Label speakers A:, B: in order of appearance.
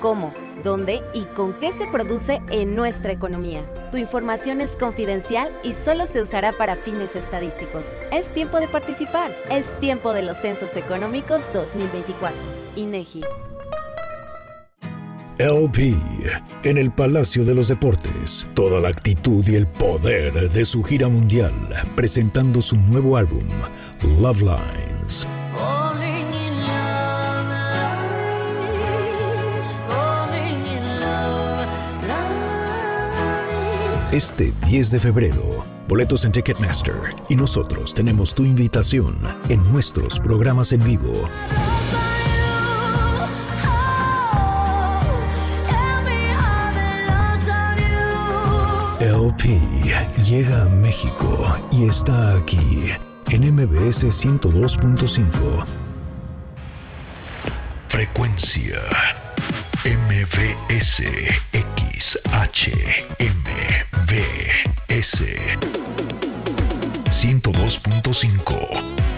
A: cómo, dónde y con qué se produce en nuestra economía. Tu información es confidencial y solo se usará para fines estadísticos. Es tiempo de participar. Es tiempo de los Censos Económicos 2024. INEGI.
B: LP, en el Palacio de los Deportes, toda la actitud y el poder de su gira mundial, presentando su nuevo álbum, Love Lines. Este 10 de febrero, boletos en Ticketmaster, y nosotros tenemos tu invitación en nuestros programas en vivo. LP llega a México y está aquí en MBS 102.5. Frecuencia MBS XHMBS 102.5.